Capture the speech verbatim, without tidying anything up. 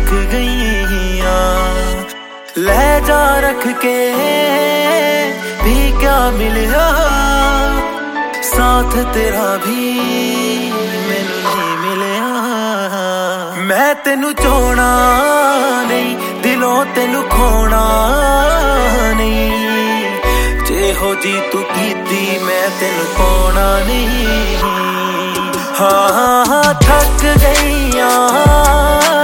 थक गई हाँ। ले जा रख के भी क्या मिला, साथ तेरा भी मैनू नहीं मिलिया। मैं तेनू चाहना नहीं, दिलों तेनू खोना नहीं, जेहो जी तू कीती मैं तेनू पाना नहीं। हाँ हाँ थक गई हाँ।